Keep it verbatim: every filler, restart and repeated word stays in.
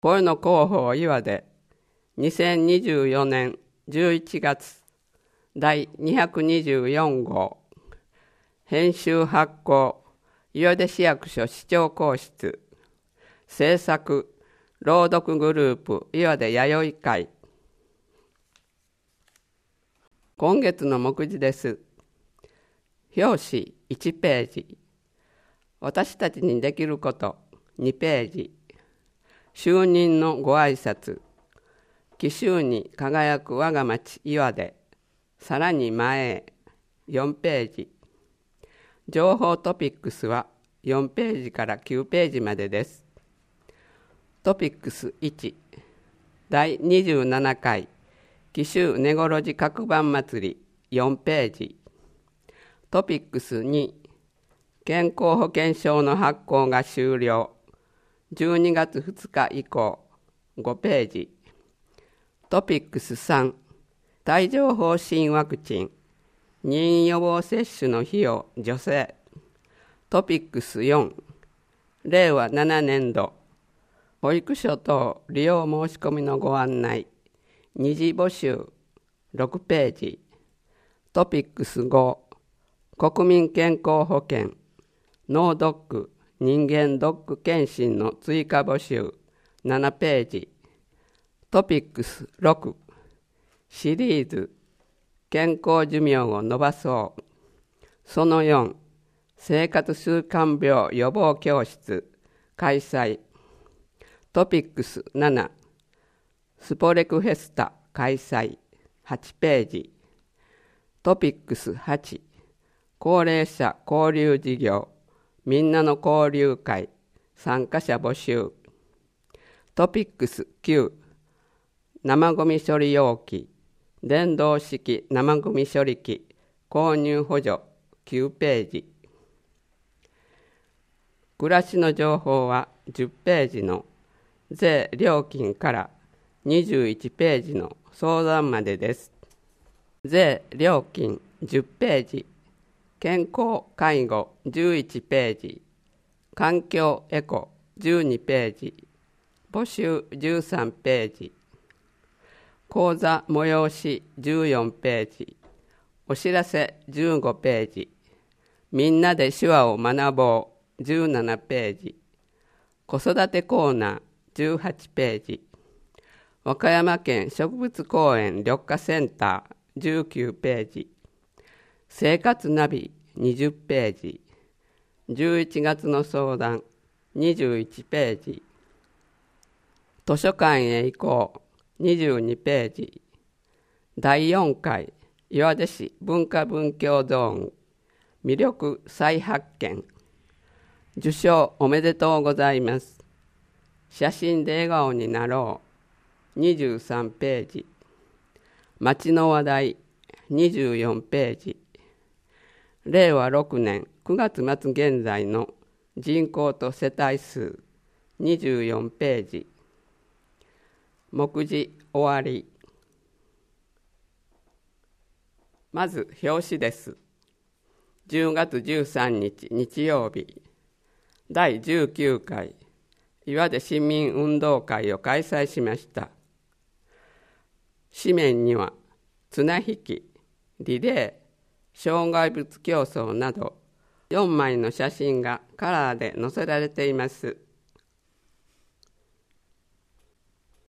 声の広報岩でにせんにじゅうよねんじゅういちがつだいにひゃくにじゅうよん号編集発行岩出市役所市長公室制作朗読グループ岩出弥生会。今月の目次です。表紙いちページ、私たちにできることにページ、就任のご挨拶、紀州に輝く我が町岩出、さらに前へよんページ、情報トピックスはよんページからきゅうページまでです。トピックスいち、だいにじゅうななかい紀州根来路各番祭りよんページ、トピックスに、健康保険証の発行が終了、じゅうにがつふつか以降ごページ、トピックスさん、帯状疱疹ワクチン、妊予防接種の費用助成、トピックスよん、れいわななねんど、保育所等利用申し込みのご案内、二次募集ろくページ、トピックスご、国民健康保険、脳ドック、人間ドック検診の追加募集ななページ、トピックスろく、シリーズ、健康寿命を延ばそう。そのよん、生活習慣病予防教室、開催。トピックスなな、スポレクフェスタ開催はちページ、トピックスはち、高齢者交流事業、みんなの交流会、参加者募集。トピックスきゅう、生ゴミ処理容器、電動式生ゴミ処理機、購入補助きゅうページ。暮らしの情報はじゅっページの税料金からにじゅういちページの相談までです。税料金じゅっページ、健康介護じゅういちページ、環境エコじゅうにページ、募集じゅうさんページ、講座催しじゅうよんページ、お知らせじゅうごページ、みんなで手話を学ぼうじゅうななページ、子育てコーナーじゅうはちページ、和歌山県植物公園緑化センターじゅうきゅうページ、生活ナビにじゅっページ、じゅういちがつの相談にじゅういちページ、図書館へ行こうにじゅうにページ、だいよんかい岩出市文化文教ゾーン魅力再発見、受賞おめでとうございます。写真で笑顔になろうにじゅうさんページ、町の話題にじゅうよんページ、れいわろくねんくがつ末現在の人口と世帯数にじゅうよんページ。目次終わり。まず表紙です。じゅうがつじゅうさんにち日曜日、だいじゅうきゅうかい岩出市民運動会を開催しました。紙面には綱引き、リレー、障害物競争などよんまいの写真がカラーで載せられています。